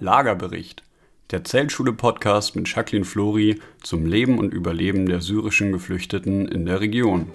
Lagerbericht, der Zeltschule-Podcast mit Jacqueline Flori zum Leben und Überleben der syrischen Geflüchteten in der Region.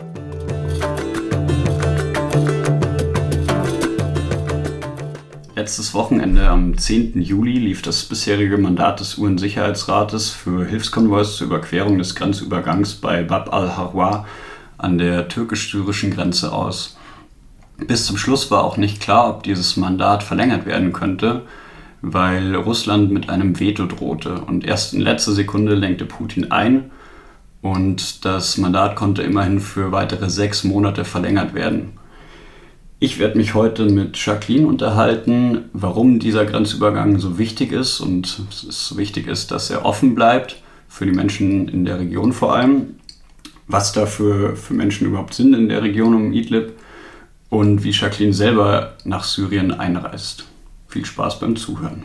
Letztes Wochenende am 10. Juli lief das bisherige Mandat des UN-Sicherheitsrates für Hilfskonvois zur Überquerung des Grenzübergangs bei Bab al-Harwa an der türkisch-syrischen Grenze aus. Bis zum Schluss war auch nicht klar, ob dieses Mandat verlängert werden könnte, weil Russland mit einem Veto drohte. Und erst in letzter Sekunde lenkte Putin ein und das Mandat konnte immerhin für weitere 6 Monate verlängert werden. Ich werde mich heute mit Jacqueline unterhalten, warum dieser Grenzübergang so wichtig ist und es so wichtig ist, dass er offen bleibt, für die Menschen in der Region vor allem, was da für Menschen überhaupt sind in der Region um Idlib und wie Jacqueline selber nach Syrien einreist. Viel Spaß beim Zuhören.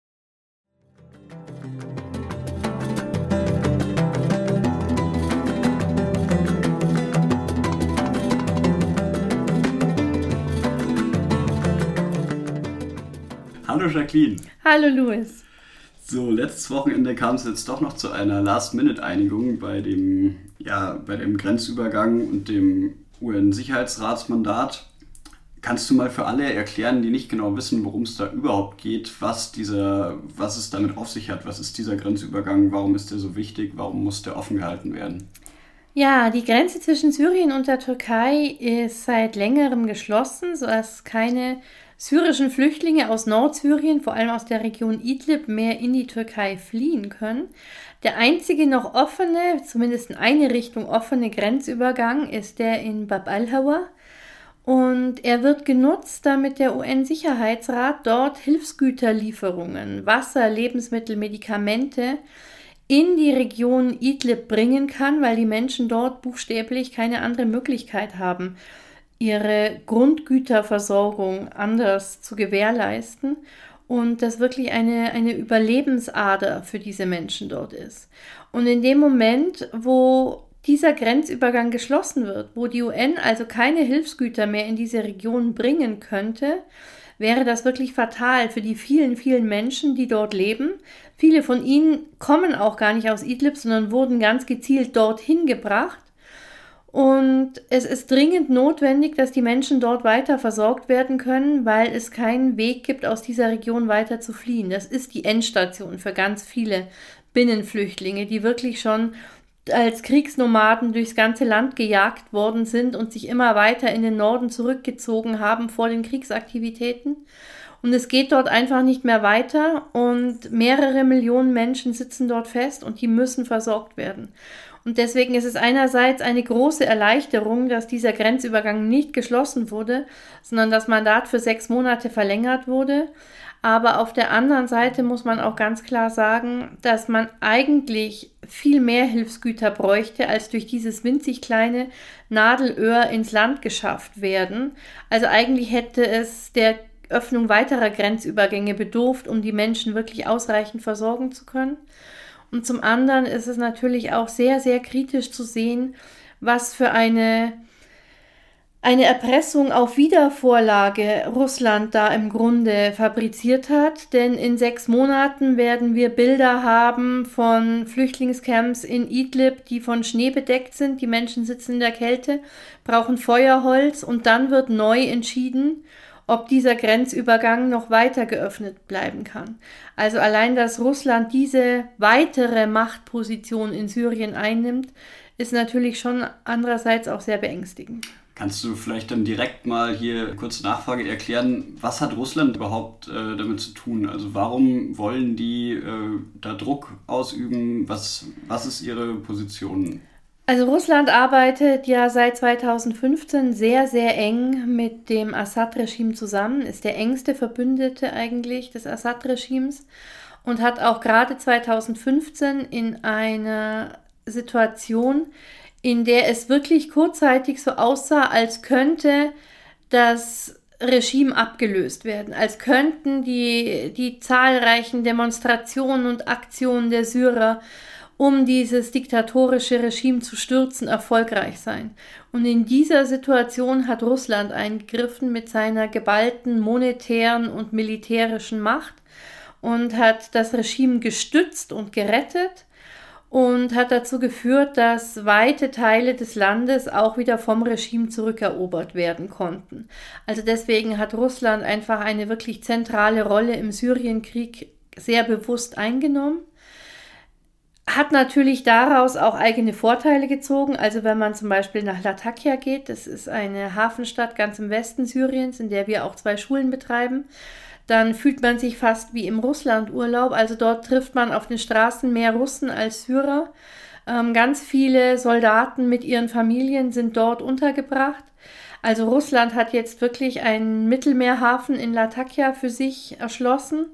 Hallo Jacqueline. Hallo Louis. So, letztes Wochenende kam es jetzt doch noch zu einer Last-Minute-Einigung bei dem Grenzübergang und dem UN-Sicherheitsratsmandat. Kannst du mal für alle erklären, die nicht genau wissen, worum es da überhaupt geht, was es damit auf sich hat? Was ist dieser Grenzübergang? Warum ist der so wichtig? Warum muss der offen gehalten werden? Ja, die Grenze zwischen Syrien und der Türkei ist seit längerem geschlossen, sodass keine syrischen Flüchtlinge aus Nordsyrien, vor allem aus der Region Idlib, mehr in die Türkei fliehen können. Der einzige noch offene, zumindest in eine Richtung offene Grenzübergang ist der in Bab al-Harwa. Und er wird genutzt, damit der UN-Sicherheitsrat dort Hilfsgüterlieferungen, Wasser, Lebensmittel, Medikamente in die Region Idlib bringen kann, weil die Menschen dort buchstäblich keine andere Möglichkeit haben, ihre Grundgüterversorgung anders zu gewährleisten und das wirklich eine Überlebensader für diese Menschen dort ist. Und in dem Moment, wo dieser Grenzübergang geschlossen wird, wo die UN also keine Hilfsgüter mehr in diese Region bringen könnte, wäre das wirklich fatal für die vielen, vielen Menschen, die dort leben. Viele von ihnen kommen auch gar nicht aus Idlib, sondern wurden ganz gezielt dorthin gebracht. Und es ist dringend notwendig, dass die Menschen dort weiter versorgt werden können, weil es keinen Weg gibt, aus dieser Region weiter zu fliehen. Das ist die Endstation für ganz viele Binnenflüchtlinge, die wirklich schon als Kriegsnomaden durchs ganze Land gejagt worden sind und sich immer weiter in den Norden zurückgezogen haben vor den Kriegsaktivitäten. Und es geht dort einfach nicht mehr weiter und mehrere Millionen Menschen sitzen dort fest und die müssen versorgt werden. Und deswegen ist es einerseits eine große Erleichterung, dass dieser Grenzübergang nicht geschlossen wurde, sondern das Mandat für 6 Monate verlängert wurde. Aber auf der anderen Seite muss man auch ganz klar sagen, dass man eigentlich viel mehr Hilfsgüter bräuchte, als durch dieses winzig kleine Nadelöhr ins Land geschafft werden. Also eigentlich hätte es der Öffnung weiterer Grenzübergänge bedurft, um die Menschen wirklich ausreichend versorgen zu können. Und zum anderen ist es natürlich auch sehr, sehr kritisch zu sehen, was für eine Erpressung auf Wiedervorlage Russland da im Grunde fabriziert hat. Denn in 6 Monaten werden wir Bilder haben von Flüchtlingscamps in Idlib, die von Schnee bedeckt sind. Die Menschen sitzen in der Kälte, brauchen Feuerholz und dann wird neu entschieden, ob dieser Grenzübergang noch weiter geöffnet bleiben kann. Also allein, dass Russland diese weitere Machtposition in Syrien einnimmt, ist natürlich schon andererseits auch sehr beängstigend. Kannst du vielleicht dann direkt mal hier kurz Nachfrage erklären, was hat Russland überhaupt damit zu tun? Also warum wollen die da Druck ausüben? Was ist ihre Position? Also Russland arbeitet ja seit 2015 sehr, sehr eng mit dem Assad-Regime zusammen, ist der engste Verbündete eigentlich des Assad-Regimes und hat auch gerade 2015 in einer Situation, in der es wirklich kurzzeitig so aussah, als könnte das Regime abgelöst werden, als könnten die zahlreichen Demonstrationen und Aktionen der Syrer um dieses diktatorische Regime zu stürzen, erfolgreich sein. Und in dieser Situation hat Russland eingegriffen mit seiner geballten monetären und militärischen Macht und hat das Regime gestützt und gerettet und hat dazu geführt, dass weite Teile des Landes auch wieder vom Regime zurückerobert werden konnten. Also deswegen hat Russland einfach eine wirklich zentrale Rolle im Syrienkrieg sehr bewusst eingenommen. Hat natürlich daraus auch eigene Vorteile gezogen. Also wenn man zum Beispiel nach Latakia geht, das ist eine Hafenstadt ganz im Westen Syriens, in der wir auch 2 Schulen betreiben, dann fühlt man sich fast wie im Russlandurlaub. Also dort trifft man auf den Straßen mehr Russen als Syrer. Ganz viele Soldaten mit ihren Familien sind dort untergebracht. Also Russland hat jetzt wirklich einen Mittelmeerhafen in Latakia für sich erschlossen.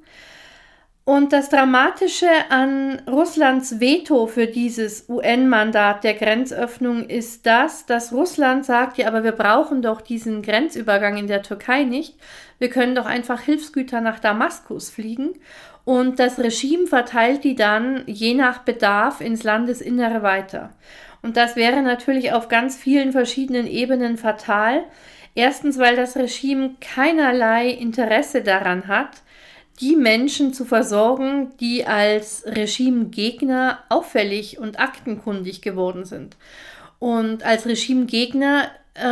Und das Dramatische an Russlands Veto für dieses UN-Mandat der Grenzöffnung ist das, dass Russland sagt, ja, aber wir brauchen doch diesen Grenzübergang in der Türkei nicht. Wir können doch einfach Hilfsgüter nach Damaskus fliegen. Und das Regime verteilt die dann je nach Bedarf ins Landesinnere weiter. Und das wäre natürlich auf ganz vielen verschiedenen Ebenen fatal. Erstens, weil das Regime keinerlei Interesse daran hat, die Menschen zu versorgen, die als Regimegegner auffällig und aktenkundig geworden sind. Und als Regimegegner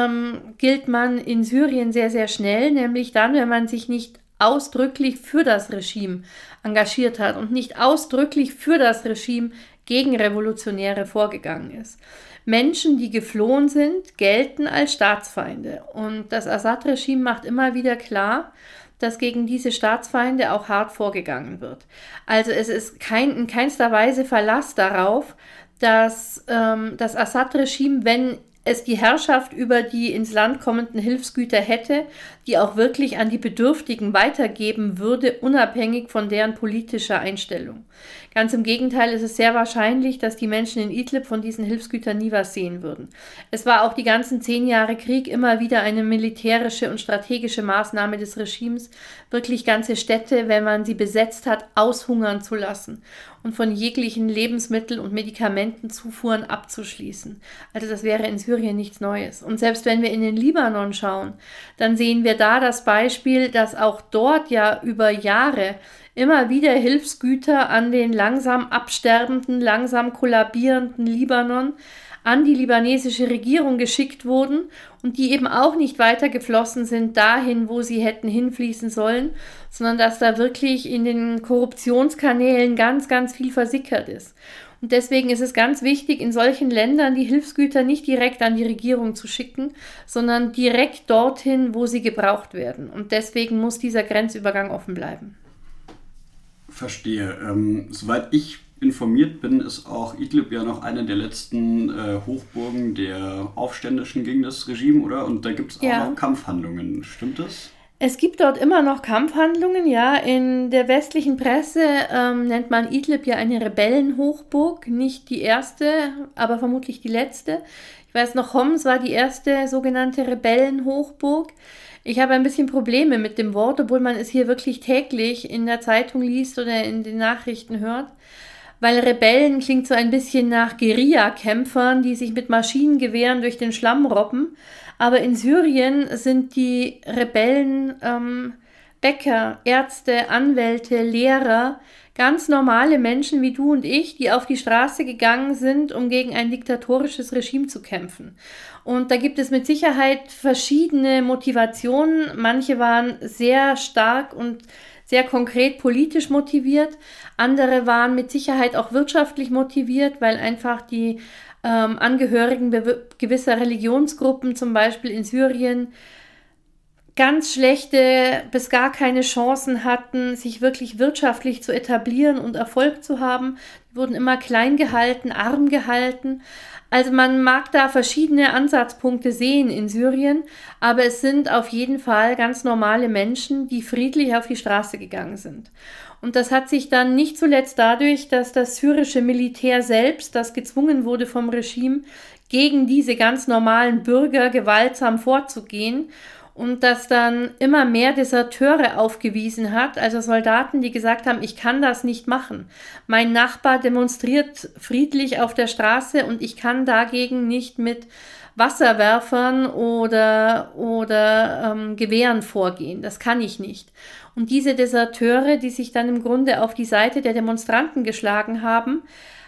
gilt man in Syrien sehr, sehr schnell, nämlich dann, wenn man sich nicht ausdrücklich für das Regime engagiert hat und nicht ausdrücklich für das Regime gegen Revolutionäre vorgegangen ist. Menschen, die geflohen sind, gelten als Staatsfeinde. Und das Assad-Regime macht immer wieder klar, dass gegen diese Staatsfeinde auch hart vorgegangen wird. Also es ist in keinster Weise Verlass darauf, dass das Assad-Regime, wenn es die Herrschaft über die ins Land kommenden Hilfsgüter hätte, die auch wirklich an die Bedürftigen weitergeben würde, unabhängig von deren politischer Einstellung. Ganz im Gegenteil, ist es sehr wahrscheinlich, dass die Menschen in Idlib von diesen Hilfsgütern nie was sehen würden. Es war auch die ganzen 10 Jahre Krieg immer wieder eine militärische und strategische Maßnahme des Regimes, wirklich ganze Städte, wenn man sie besetzt hat, aushungern zu lassen und von jeglichen Lebensmittel- und Medikamentenzufuhren abzuschließen. Also das wäre in Syrien nichts Neues. Und selbst wenn wir in den Libanon schauen, dann sehen wir da das Beispiel, dass auch dort ja über Jahre immer wieder Hilfsgüter an den langsam absterbenden, langsam kollabierenden Libanon an die libanesische Regierung geschickt wurden und die eben auch nicht weiter geflossen sind dahin, wo sie hätten hinfließen sollen, sondern dass da wirklich in den Korruptionskanälen ganz, ganz viel versickert ist. Und deswegen ist es ganz wichtig, in solchen Ländern die Hilfsgüter nicht direkt an die Regierung zu schicken, sondern direkt dorthin, wo sie gebraucht werden. Und deswegen muss dieser Grenzübergang offen bleiben. Verstehe. Soweit ich informiert bin, ist auch Idlib ja noch eine der letzten Hochburgen der Aufständischen gegen das Regime, oder? Und da gibt es auch noch Kampfhandlungen. Stimmt das? Es gibt dort immer noch Kampfhandlungen, ja. In der westlichen Presse nennt man Idlib ja eine Rebellenhochburg. Nicht die erste, aber vermutlich die letzte. Ich weiß noch, Homs war die erste sogenannte Rebellenhochburg. Ich habe ein bisschen Probleme mit dem Wort, obwohl man es hier wirklich täglich in der Zeitung liest oder in den Nachrichten hört. Weil Rebellen klingt so ein bisschen nach Guerillakämpfern, die sich mit Maschinengewehren durch den Schlamm robben. Aber in Syrien sind die Rebellen Bäcker, Ärzte, Anwälte, Lehrer, ganz normale Menschen wie du und ich, die auf die Straße gegangen sind, um gegen ein diktatorisches Regime zu kämpfen. Und da gibt es mit Sicherheit verschiedene Motivationen. Manche waren sehr stark und sehr konkret politisch motiviert. Andere waren mit Sicherheit auch wirtschaftlich motiviert, weil einfach die Angehörigen gewisser Religionsgruppen, zum Beispiel in Syrien, ganz schlechte bis gar keine Chancen hatten, sich wirklich wirtschaftlich zu etablieren und Erfolg zu haben. Die wurden immer klein gehalten, arm gehalten. Also man mag da verschiedene Ansatzpunkte sehen in Syrien, aber es sind auf jeden Fall ganz normale Menschen, die friedlich auf die Straße gegangen sind. Und das hat sich dann nicht zuletzt dadurch, dass das syrische Militär selbst, das gezwungen wurde vom Regime, gegen diese ganz normalen Bürger gewaltsam vorzugehen. und das dann immer mehr Deserteure aufgewiesen hat, also Soldaten, die gesagt haben, ich kann das nicht machen. Mein Nachbar demonstriert friedlich auf der Straße und ich kann dagegen nicht mit Wasserwerfern oder Gewehren vorgehen. Das kann ich nicht. Und diese Deserteure, die sich dann im Grunde auf die Seite der Demonstranten geschlagen haben,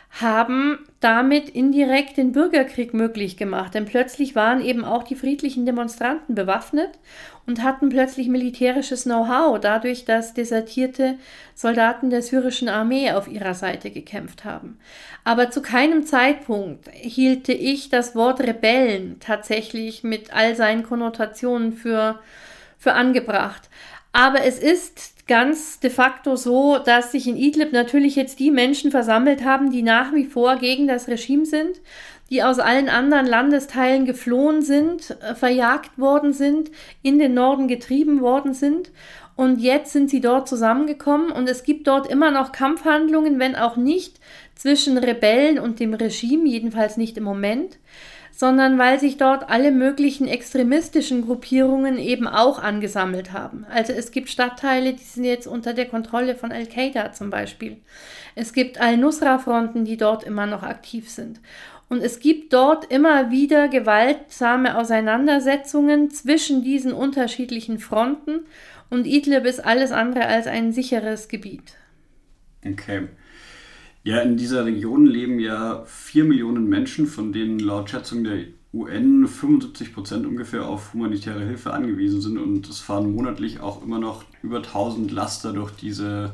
haben damit indirekt den Bürgerkrieg möglich gemacht. Denn plötzlich waren eben auch die friedlichen Demonstranten bewaffnet und hatten plötzlich militärisches Know-how, dadurch, dass desertierte Soldaten der syrischen Armee auf ihrer Seite gekämpft haben. Aber zu keinem Zeitpunkt hielte ich das Wort Rebellen tatsächlich mit all seinen Konnotationen für angebracht. Aber es ist ganz de facto so, dass sich in Idlib natürlich jetzt die Menschen versammelt haben, die nach wie vor gegen das Regime sind, die aus allen anderen Landesteilen geflohen sind, verjagt worden sind, in den Norden getrieben worden sind. Und jetzt sind sie dort zusammengekommen und es gibt dort immer noch Kampfhandlungen, wenn auch nicht zwischen Rebellen und dem Regime, jedenfalls nicht im Moment, sondern weil sich dort alle möglichen extremistischen Gruppierungen eben auch angesammelt haben. Also es gibt Stadtteile, die sind jetzt unter der Kontrolle von Al-Qaida zum Beispiel. Es gibt Al-Nusra-Fronten, die dort immer noch aktiv sind. Und es gibt dort immer wieder gewaltsame Auseinandersetzungen zwischen diesen unterschiedlichen Fronten und Idlib ist alles andere als ein sicheres Gebiet. Okay. Ja, in dieser Region leben ja 4 Millionen Menschen, von denen laut Schätzung der UN 75% ungefähr auf humanitäre Hilfe angewiesen sind und es fahren monatlich auch immer noch über 1000 Laster durch diesen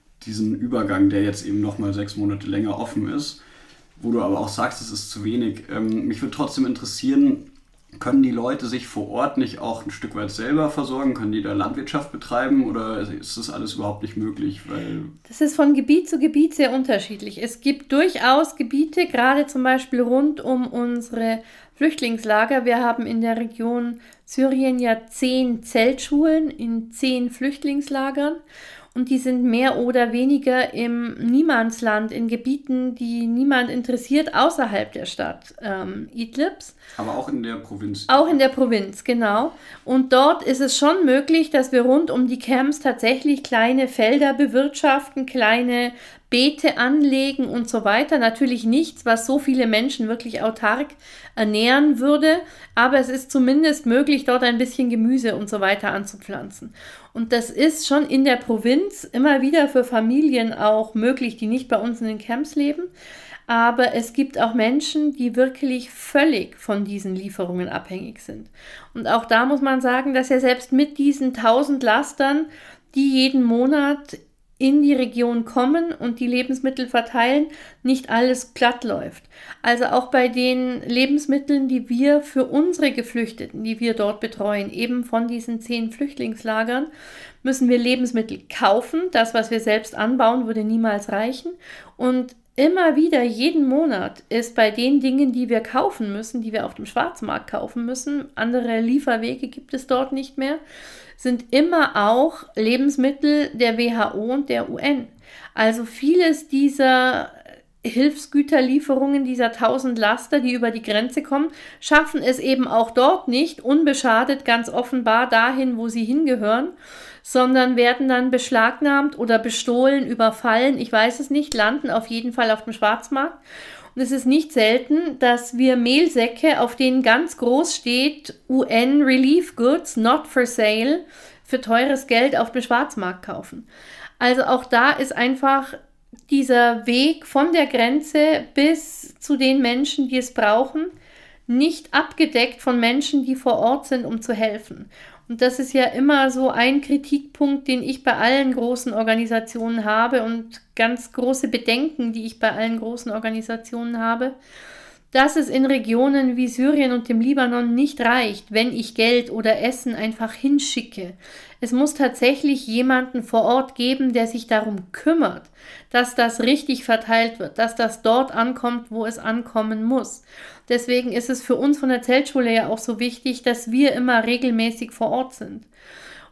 Übergang, der jetzt eben nochmal 6 Monate länger offen ist, wo du aber auch sagst, es ist zu wenig. Mich würde trotzdem interessieren, können die Leute sich vor Ort nicht auch ein Stück weit selber versorgen? Können die da Landwirtschaft betreiben oder ist das alles überhaupt nicht möglich? Das ist von Gebiet zu Gebiet sehr unterschiedlich. Es gibt durchaus Gebiete, gerade zum Beispiel rund um unsere Flüchtlingslager. Wir haben in der Region Syrien ja 10 Zeltschulen in 10 Flüchtlingslagern. Und die sind mehr oder weniger im Niemandsland, in Gebieten, die niemand interessiert, außerhalb der Stadt Idlibs. Aber auch in der Provinz. Auch in der Provinz, genau. Und dort ist es schon möglich, dass wir rund um die Camps tatsächlich kleine Felder bewirtschaften, kleine Beete anlegen und so weiter. Natürlich nichts, was so viele Menschen wirklich autark ernähren würde, aber es ist zumindest möglich, dort ein bisschen Gemüse und so weiter anzupflanzen. Und das ist schon in der Provinz immer wieder für Familien auch möglich, die nicht bei uns in den Camps leben. Aber es gibt auch Menschen, die wirklich völlig von diesen Lieferungen abhängig sind. Und auch da muss man sagen, dass ja selbst mit diesen 1000 Lastern, die jeden Monat in die Region kommen und die Lebensmittel verteilen, nicht alles glatt läuft. Also auch bei den Lebensmitteln, die wir für unsere Geflüchteten, die wir dort betreuen, eben von diesen 10 Flüchtlingslagern, müssen wir Lebensmittel kaufen. Das, was wir selbst anbauen, würde niemals reichen. Und immer wieder, jeden Monat ist bei den Dingen, die wir kaufen müssen, die wir auf dem Schwarzmarkt kaufen müssen, andere Lieferwege gibt es dort nicht mehr, sind immer auch Lebensmittel der WHO und der UN. Also vieles dieser Hilfsgüterlieferungen, dieser 1000 Laster, die über die Grenze kommen, schaffen es eben auch dort nicht, unbeschadet ganz offenbar dahin, wo sie hingehören, sondern werden dann beschlagnahmt oder bestohlen, überfallen, ich weiß es nicht, landen auf jeden Fall auf dem Schwarzmarkt. Und es ist nicht selten, dass wir Mehlsäcke, auf denen ganz groß steht, UN Relief Goods, not for sale, für teures Geld auf dem Schwarzmarkt kaufen. Also auch da ist einfach dieser Weg von der Grenze bis zu den Menschen, die es brauchen, nicht abgedeckt von Menschen, die vor Ort sind, um zu helfen. Und das ist ja immer so ein Kritikpunkt, den ich bei allen großen Organisationen habe und ganz große Bedenken, die ich bei allen großen Organisationen habe, dass es in Regionen wie Syrien und dem Libanon nicht reicht, wenn ich Geld oder Essen einfach hinschicke. Es muss tatsächlich jemanden vor Ort geben, der sich darum kümmert, dass das richtig verteilt wird, dass das dort ankommt, wo es ankommen muss. Deswegen ist es für uns von der Zeltschule ja auch so wichtig, dass wir immer regelmäßig vor Ort sind.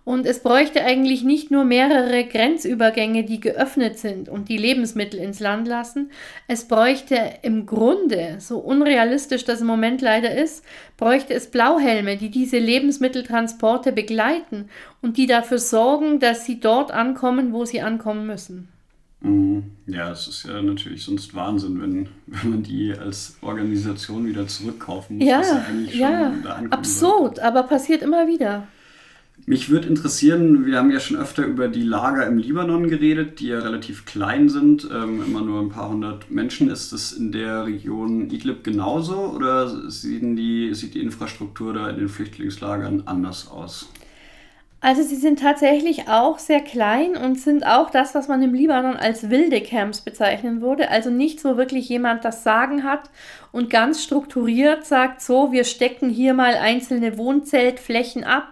Und es bräuchte eigentlich nicht nur mehrere Grenzübergänge, die geöffnet sind und die Lebensmittel ins Land lassen. Es bräuchte im Grunde, so unrealistisch das im Moment leider ist, bräuchte es Blauhelme, die diese Lebensmitteltransporte begleiten und die dafür sorgen, dass sie dort ankommen, wo sie ankommen müssen. Ja, es ist ja natürlich sonst Wahnsinn, wenn man die als Organisation wieder zurückkaufen muss, dass sie eigentlich schon da ankommen absurd, sollte. aber passiert immer wieder. Mich würde interessieren, wir haben ja schon öfter über die Lager im Libanon geredet, die ja relativ klein sind, immer nur ein paar hundert Menschen. Ist das in der Region Idlib genauso oder sieht die Infrastruktur da in den Flüchtlingslagern anders aus? Also sie sind tatsächlich auch sehr klein und sind auch das, was man im Libanon als wilde Camps bezeichnen würde. Also nicht so wirklich jemand das Sagen hat und ganz strukturiert sagt, so, wir stecken hier mal einzelne Wohnzeltflächen ab.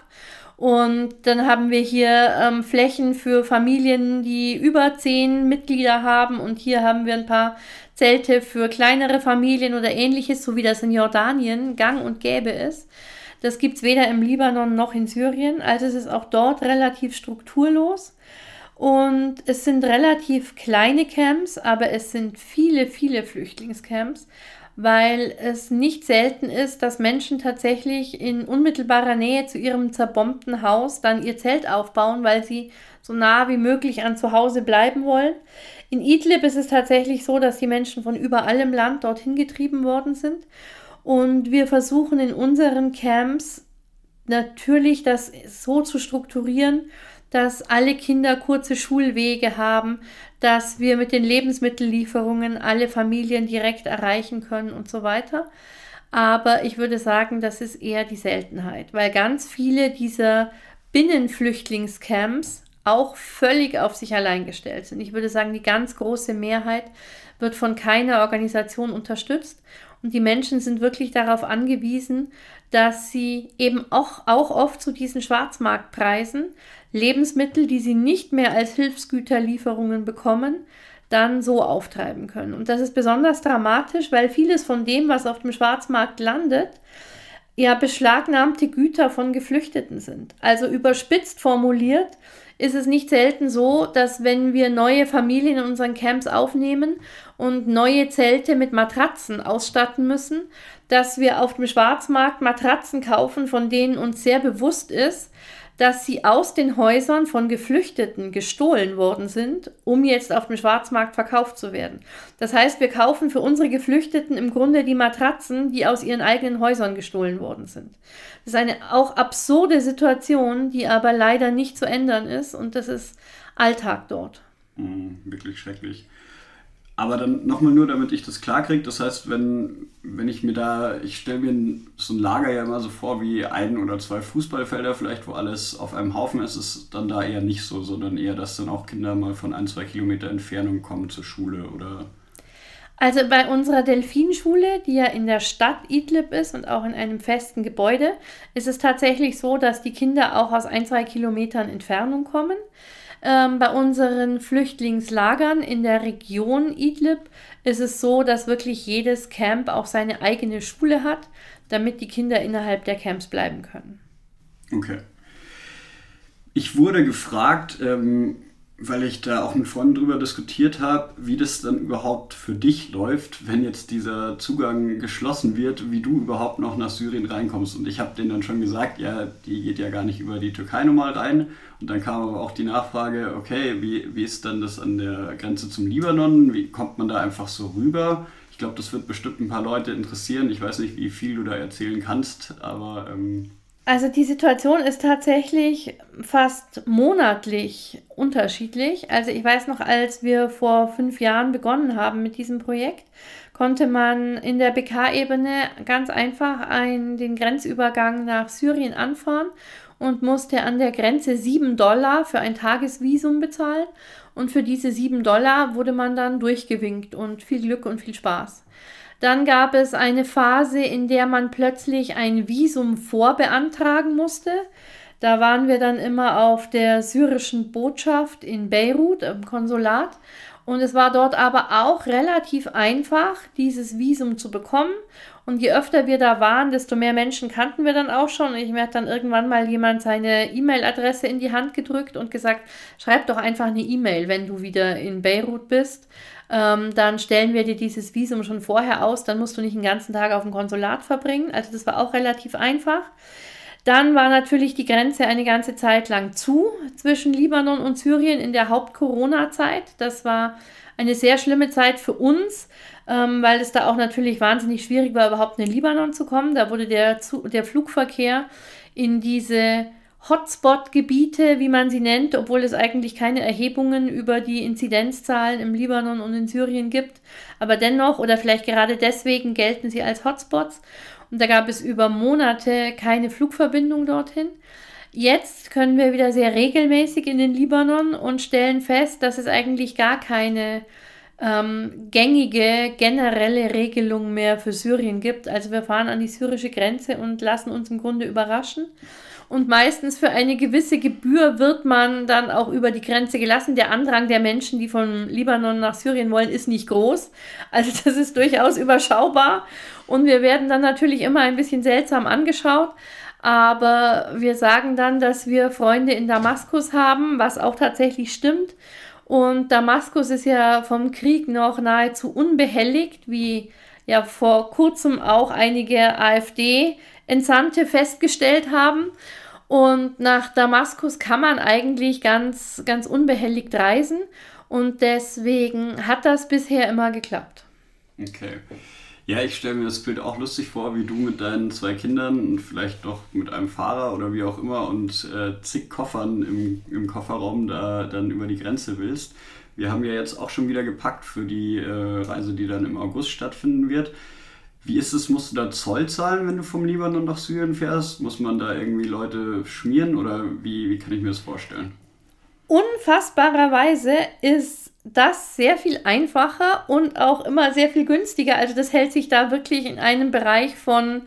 Und dann haben wir hier Flächen für Familien, die über 10 Mitglieder haben. Und hier haben wir ein paar Zelte für kleinere Familien oder ähnliches, so wie das in Jordanien gang und gäbe ist. Das gibt es weder im Libanon noch in Syrien. Also es ist auch dort relativ strukturlos. Und es sind relativ kleine Camps, aber es sind viele, viele Flüchtlingscamps, weil es nicht selten ist, dass Menschen tatsächlich in unmittelbarer Nähe zu ihrem zerbombten Haus dann ihr Zelt aufbauen, weil sie so nah wie möglich an zu Hause bleiben wollen. In Idlib ist es tatsächlich so, dass die Menschen von überall im Land dorthin getrieben worden sind. Und wir versuchen in unseren Camps natürlich das so zu strukturieren, dass alle Kinder kurze Schulwege haben, dass wir mit den Lebensmittellieferungen alle Familien direkt erreichen können und so weiter. Aber ich würde sagen, das ist eher die Seltenheit, weil ganz viele dieser Binnenflüchtlingscamps auch völlig auf sich allein gestellt sind. Ich würde sagen, die ganz große Mehrheit wird von keiner Organisation unterstützt und die Menschen sind wirklich darauf angewiesen, dass sie eben auch oft zu diesen Schwarzmarktpreisen Lebensmittel, die sie nicht mehr als Hilfsgüterlieferungen bekommen, dann so auftreiben können. Und das ist besonders dramatisch, weil vieles von dem, was auf dem Schwarzmarkt landet, ja beschlagnahmte Güter von Geflüchteten sind. Also überspitzt formuliert ist es nicht selten so, dass wenn wir neue Familien in unseren Camps aufnehmen und neue Zelte mit Matratzen ausstatten müssen, dass wir auf dem Schwarzmarkt Matratzen kaufen, von denen uns sehr bewusst ist, dass sie aus den Häusern von Geflüchteten gestohlen worden sind, um jetzt auf dem Schwarzmarkt verkauft zu werden. Das heißt, wir kaufen für unsere Geflüchteten im Grunde die Matratzen, die aus ihren eigenen Häusern gestohlen worden sind. Das ist eine auch absurde Situation, die aber leider nicht zu ändern ist und das ist Alltag dort. Wirklich schrecklich. Aber dann nochmal nur, damit ich das klar kriege, das heißt, wenn ich stelle mir so ein Lager ja immer so vor wie 1 oder 2 Fußballfelder vielleicht, wo alles auf einem Haufen ist, ist dann da eher nicht so, sondern eher, dass dann auch Kinder mal von 1-2 Kilometer Entfernung kommen zur Schule oder... Also bei unserer Delfinschule, die ja in der Stadt Idlib ist und auch in einem festen Gebäude, ist es tatsächlich so, dass die Kinder auch aus 1-2 Kilometern Entfernung kommen. Bei unseren Flüchtlingslagern in der Region Idlib ist es so, dass wirklich jedes Camp auch seine eigene Schule hat, damit die Kinder innerhalb der Camps bleiben können. Okay. Ich wurde gefragt, weil ich da auch mit Freunden drüber diskutiert habe, wie das dann überhaupt für dich läuft, wenn jetzt dieser Zugang geschlossen wird, wie du überhaupt noch nach Syrien reinkommst. Und ich habe denen dann schon gesagt, ja, die geht ja gar nicht über die Türkei normal rein. Und dann kam aber auch die Nachfrage, okay, wie ist dann das an der Grenze zum Libanon? Wie kommt man da einfach so rüber? Ich glaube, das wird bestimmt ein paar Leute interessieren. Ich weiß nicht, wie viel du da erzählen kannst, aber... Also die Situation ist tatsächlich fast monatlich unterschiedlich. Also ich weiß noch, als wir vor 5 Jahren begonnen haben mit diesem Projekt, konnte man in der BK-Ebene ganz einfach den Grenzübergang nach Syrien anfahren und musste an der Grenze $7 für ein Tagesvisum bezahlen. Und für diese $7 wurde man dann durchgewinkt und viel Glück und viel Spaß. Dann gab es eine Phase, in der man plötzlich ein Visum vorbeantragen musste. Da waren wir dann immer auf der syrischen Botschaft in Beirut, im Konsulat. Und es war dort aber auch relativ einfach, dieses Visum zu bekommen. Und je öfter wir da waren, desto mehr Menschen kannten wir dann auch schon. Und mir hat dann irgendwann mal jemand seine E-Mail-Adresse in die Hand gedrückt und gesagt, schreib doch einfach eine E-Mail, wenn du wieder in Beirut bist. Dann stellen wir dir dieses Visum schon vorher aus. Dann musst du nicht den ganzen Tag auf dem Konsulat verbringen. Also das war auch relativ einfach. Dann war natürlich die Grenze eine ganze Zeit lang zu zwischen Libanon und Syrien in der Haupt-Corona-Zeit. Das war eine sehr schlimme Zeit für uns, weil es da auch natürlich wahnsinnig schwierig war, überhaupt in den Libanon zu kommen. Da wurde der Flugverkehr in diese Hotspot-Gebiete, wie man sie nennt, obwohl es eigentlich keine Erhebungen über die Inzidenzzahlen im Libanon und in Syrien gibt. Aber dennoch oder vielleicht gerade deswegen gelten sie als Hotspots. Und da gab es über Monate keine Flugverbindung dorthin. Jetzt können wir wieder sehr regelmäßig in den Libanon und stellen fest, dass es eigentlich gar keine gängige, generelle Regelung mehr für Syrien gibt. Also wir fahren an die syrische Grenze und lassen uns im Grunde überraschen. Und meistens für eine gewisse Gebühr wird man dann auch über die Grenze gelassen. Der Andrang der Menschen, die von Libanon nach Syrien wollen, ist nicht groß. Also das ist durchaus überschaubar. Und wir werden dann natürlich immer ein bisschen seltsam angeschaut. Aber wir sagen dann, dass wir Freunde in Damaskus haben, was auch tatsächlich stimmt. Und Damaskus ist ja vom Krieg noch nahezu unbehelligt, wie ja vor kurzem auch einige AfD-Entsandte festgestellt haben. Und nach Damaskus kann man eigentlich ganz, ganz unbehelligt reisen. Und deswegen hat das bisher immer geklappt. Okay. Ja, ich stelle mir das Bild auch lustig vor, wie du mit deinen 2 Kindern und vielleicht noch mit einem Fahrer oder wie auch immer und zig Koffern im Kofferraum da dann über die Grenze willst. Wir haben ja jetzt auch schon wieder gepackt für die Reise, die dann im August stattfinden wird. Wie ist es, musst du da Zoll zahlen, wenn du vom Libanon nach Syrien fährst? Muss man da irgendwie Leute schmieren oder wie kann ich mir das vorstellen? Unfassbarerweise ist das sehr viel einfacher und auch immer sehr viel günstiger. Also das hält sich da wirklich in einem Bereich von,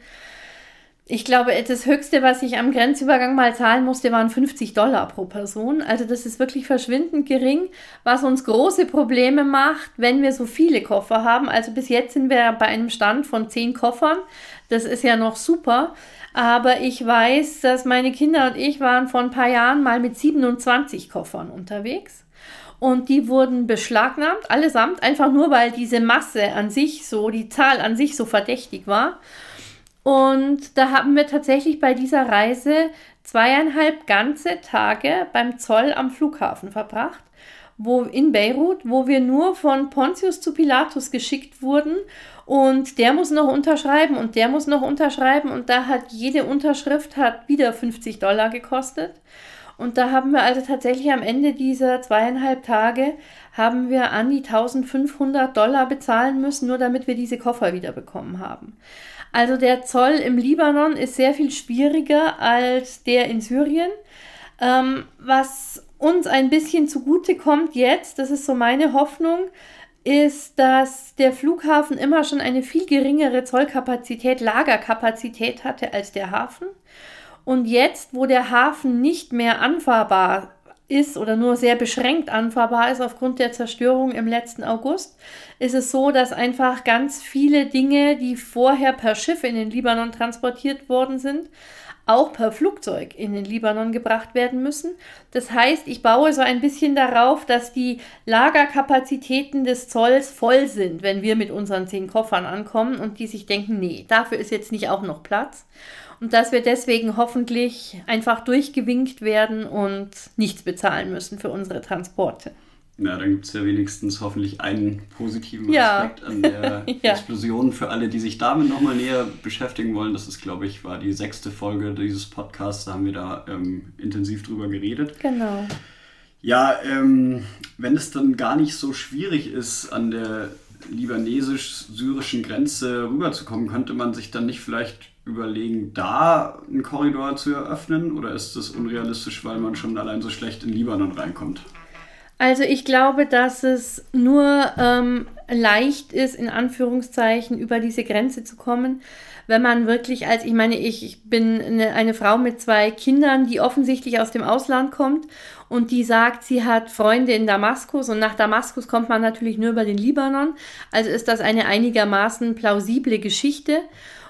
ich glaube, das Höchste, was ich am Grenzübergang mal zahlen musste, waren $50 pro Person. Also das ist wirklich verschwindend gering, was uns große Probleme macht, wenn wir so viele Koffer haben. Also bis jetzt sind wir bei einem Stand von 10 Koffern. Das ist ja noch super. Aber ich weiß, dass meine Kinder und ich waren vor ein paar Jahren mal mit 27 Koffern unterwegs. Und die wurden beschlagnahmt, allesamt, einfach nur, weil diese Masse an sich so, die Zahl an sich so verdächtig war. Und da haben wir tatsächlich bei dieser Reise 2,5 ganze Tage beim Zoll am Flughafen verbracht, in Beirut, wo wir nur von Pontius zu Pilatus geschickt wurden. Und der muss noch unterschreiben und der muss noch unterschreiben. Und da hat jede Unterschrift wieder $50 gekostet. Und da haben wir also tatsächlich am Ende dieser 2,5 Tage haben wir an die $1.500 bezahlen müssen, nur damit wir diese Koffer wieder bekommen haben. Also der Zoll im Libanon ist sehr viel schwieriger als der in Syrien. Was uns ein bisschen zugute kommt jetzt, das ist so meine Hoffnung, ist, dass der Flughafen immer schon eine viel geringere Zollkapazität, Lagerkapazität hatte als der Hafen. Und jetzt, wo der Hafen nicht mehr anfahrbar ist oder nur sehr beschränkt anfahrbar ist aufgrund der Zerstörung im letzten August, ist es so, dass einfach ganz viele Dinge, die vorher per Schiff in den Libanon transportiert worden sind, auch per Flugzeug in den Libanon gebracht werden müssen. Das heißt, ich baue so ein bisschen darauf, dass die Lagerkapazitäten des Zolls voll sind, wenn wir mit unseren 10 Koffern ankommen und die sich denken, nee, dafür ist jetzt nicht auch noch Platz. Und dass wir deswegen hoffentlich einfach durchgewinkt werden und nichts bezahlen müssen für unsere Transporte. Ja, dann gibt es ja wenigstens hoffentlich einen positiven Aspekt an der Explosion für alle, die sich damit nochmal näher beschäftigen wollen. Das ist, glaube ich, war die 6. Folge dieses Podcasts, da haben wir da intensiv drüber geredet. Genau. Ja, wenn es dann gar nicht so schwierig ist, an der libanesisch-syrischen Grenze rüberzukommen, könnte man sich dann nicht vielleicht überlegen, da einen Korridor zu eröffnen? Oder ist das unrealistisch, weil man schon allein so schlecht in Libanon reinkommt? Also ich glaube, dass es nur leicht ist, in Anführungszeichen, über diese Grenze zu kommen, wenn man wirklich ich bin eine Frau mit 2 Kindern, die offensichtlich aus dem Ausland kommt und die sagt, sie hat Freunde in Damaskus und nach Damaskus kommt man natürlich nur über den Libanon. Also ist das eine einigermaßen plausible Geschichte.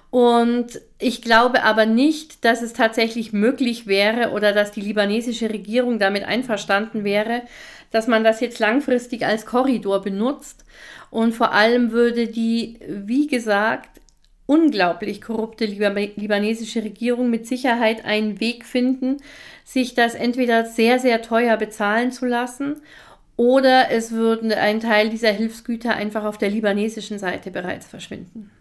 Und ich glaube aber nicht, dass es tatsächlich möglich wäre oder dass die libanesische Regierung damit einverstanden wäre, dass man das jetzt langfristig als Korridor benutzt. Und vor allem würde die, wie gesagt, unglaublich korrupte libanesische Regierung mit Sicherheit einen Weg finden, sich das entweder sehr, sehr teuer bezahlen zu lassen oder es würde ein Teil dieser Hilfsgüter einfach auf der libanesischen Seite bereits verschwinden.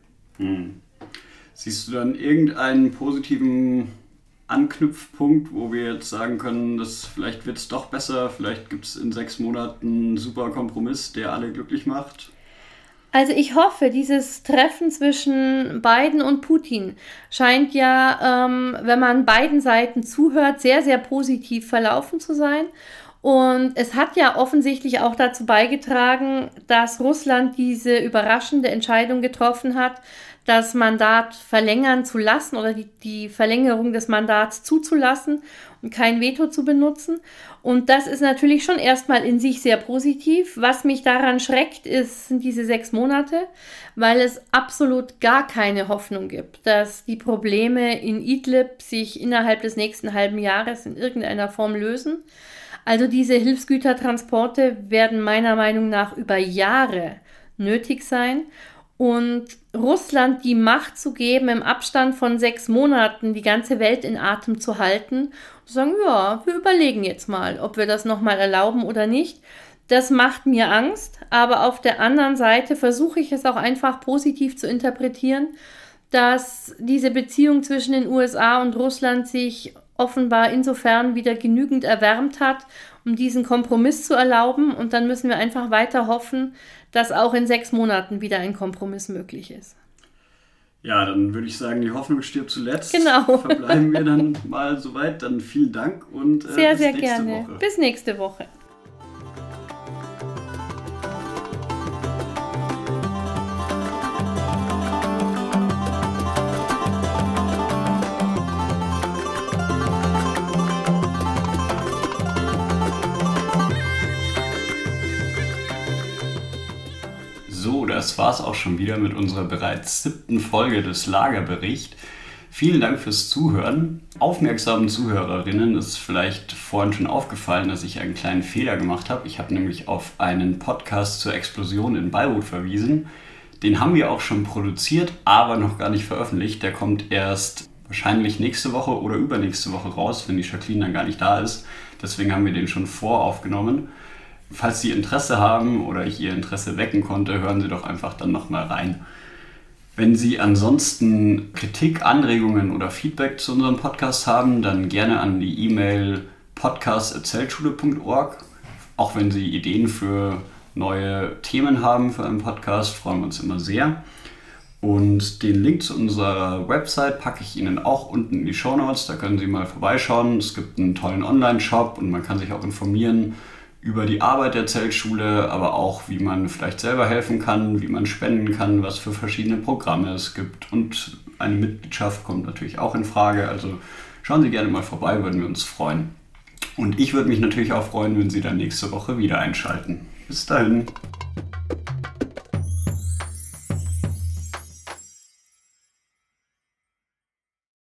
Siehst du dann irgendeinen positiven Anknüpfpunkt, wo wir jetzt sagen können, dass vielleicht wird es doch besser, vielleicht gibt es in 6 Monaten einen super Kompromiss, der alle glücklich macht? Also ich hoffe, dieses Treffen zwischen Biden und Putin scheint ja, wenn man beiden Seiten zuhört, sehr, sehr positiv verlaufen zu sein. Und es hat ja offensichtlich auch dazu beigetragen, dass Russland diese überraschende Entscheidung getroffen hat, das Mandat verlängern zu lassen oder die Verlängerung des Mandats zuzulassen und kein Veto zu benutzen. Und das ist natürlich schon erstmal in sich sehr positiv. Was mich daran schreckt, sind diese 6 Monate, weil es absolut gar keine Hoffnung gibt, dass die Probleme in Idlib sich innerhalb des nächsten halben Jahres in irgendeiner Form lösen. Also diese Hilfsgütertransporte werden meiner Meinung nach über Jahre nötig sein. Und Russland die Macht zu geben, im Abstand von 6 Monaten die ganze Welt in Atem zu halten und zu sagen, ja, wir überlegen jetzt mal, ob wir das nochmal erlauben oder nicht. Das macht mir Angst, aber auf der anderen Seite versuche ich es auch einfach positiv zu interpretieren, dass diese Beziehung zwischen den USA und Russland sich offenbar insofern wieder genügend erwärmt hat, um diesen Kompromiss zu erlauben. Und dann müssen wir einfach weiter hoffen, dass auch in 6 Monaten wieder ein Kompromiss möglich ist. Ja, dann würde ich sagen, die Hoffnung stirbt zuletzt. Genau. Verbleiben wir dann mal soweit. Dann vielen Dank und sehr, bis sehr nächste gerne. Woche. Bis nächste Woche. So, das war's auch schon wieder mit unserer bereits 7. Folge des Lagerbericht. Vielen Dank fürs Zuhören. Aufmerksamen Zuhörerinnen ist vielleicht vorhin schon aufgefallen, dass ich einen kleinen Fehler gemacht habe. Ich habe nämlich auf einen Podcast zur Explosion in Beirut verwiesen. Den haben wir auch schon produziert, aber noch gar nicht veröffentlicht. Der kommt erst wahrscheinlich nächste Woche oder übernächste Woche raus, wenn die Jacqueline dann gar nicht da ist. Deswegen haben wir den schon voraufgenommen. Falls Sie Interesse haben oder ich Ihr Interesse wecken konnte, hören Sie doch einfach dann nochmal rein. Wenn Sie ansonsten Kritik, Anregungen oder Feedback zu unserem Podcast haben, dann gerne an die E-Mail podcast@zeltschule.org. Auch wenn Sie Ideen für neue Themen haben für einen Podcast, freuen wir uns immer sehr. Und den Link zu unserer Website packe ich Ihnen auch unten in die Shownotes. Da können Sie mal vorbeischauen. Es gibt einen tollen Online-Shop und man kann sich auch informieren über die Arbeit der Zeltschule, aber auch, wie man vielleicht selber helfen kann, wie man spenden kann, was für verschiedene Programme es gibt. Und eine Mitgliedschaft kommt natürlich auch in Frage. Also schauen Sie gerne mal vorbei, würden wir uns freuen. Und ich würde mich natürlich auch freuen, wenn Sie dann nächste Woche wieder einschalten. Bis dahin.